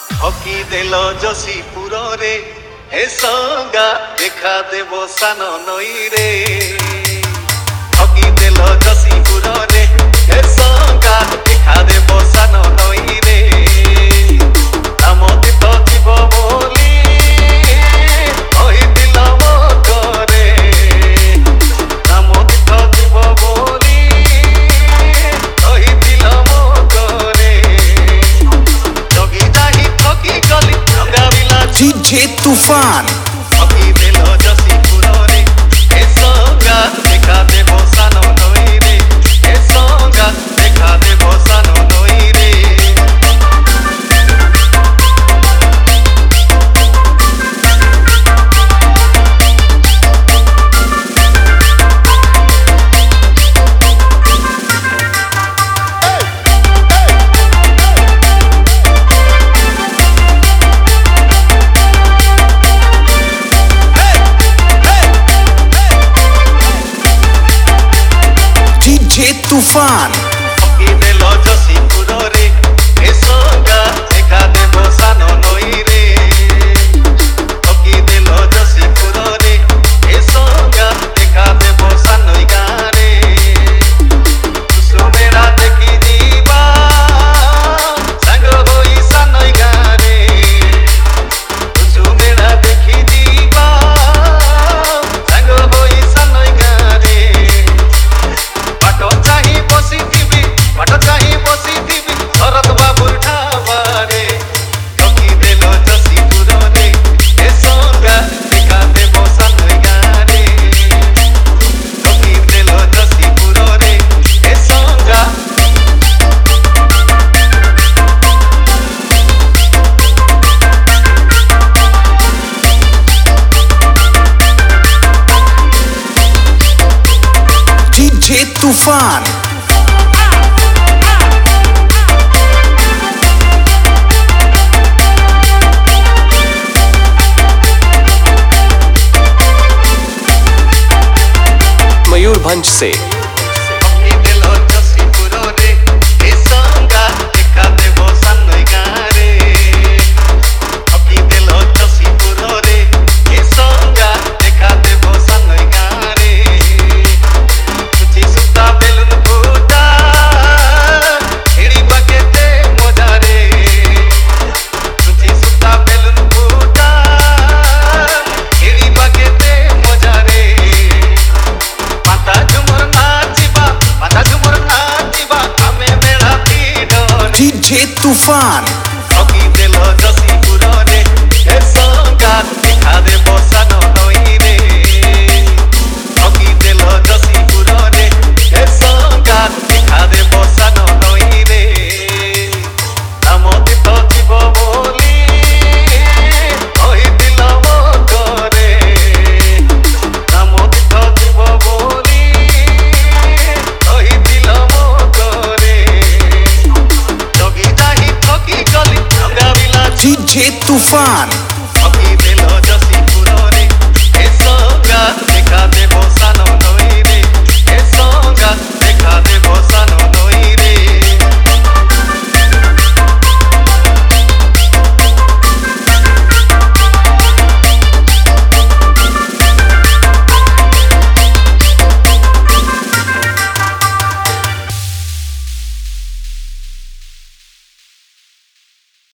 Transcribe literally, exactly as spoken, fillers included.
ঠকি দেল যশীপুরে হে সঙ্গা দেখা দেব সান নই রে। ঠকি দেল যশীপুরে হে সঙ্গা দেখা দেব সান নই রে। আমদিত জীব বলি কহিদিল মতরে। আমদিত জীব বলি কহিদিল মতরে। জগি যাহি ঠকি গলি ঠগাবিলা डीजे तूफान ঠকি দেল যশীপুরে হে সঙ্গা দেখা দেব সান নই রে। হে সঙ্গা দেখা দেব সান নই রে। डीजे तूफान ঠকি দেল যশীপুরে হে সঙ্গা দেখা দেব সান নই রে। ঠকি দেল যশীপুরে হে সঙ্গা দেখা দেব সান নই গারে। কুসুমেরা দেখি দিবা সাঙ্গ হই সান নই গারে। কুসুমেরা দেখি দিবা সাঙ্গ হই সান নই গারে। বাট চাহি বসিথিবি বাট চাহি বসিথিবি শরৎ বাবুর ঠাবারে। ঠকি দেল যশীপুরে হে সঙ্গা দেখা দেব সান নই গারে। ঠকি দেল যশীপুরে হে সঙ্গা। डीजे तूफान मयूरभंज से ঠকি দেল যশীপুরে হে সঙ্গা দেখা দেব সান নই গারে। ঠকি দেল যশীপুরে হে সঙ্গা দেখা দেব সান নই গারে। সুচি সুতা বেলুন ফুটা হেড়ি বাকেতে মজারে। সুচি সুতা বেলুন ফুটা হেড়ি বাকেতে মজারে। মাতা ঝুমুর নাচিবা মাতা ঝুমুর নাচিবা আমি বেড়া পিডরে। डीजे तूफान ঠকি দেল যশীপুরে হে সঙ্গা দেখা দেব সান নই রে। ঠকি দেল যশীপুরে হে সঙ্গা দেখা দেব সান নই রে। আমদিত জীব বলি কহিদিল মতরে। আমদিত জীব বলি কহিদিল মতরে। জগি যাহি ঠকি গলি ঠগাবিলা डीजे तूफान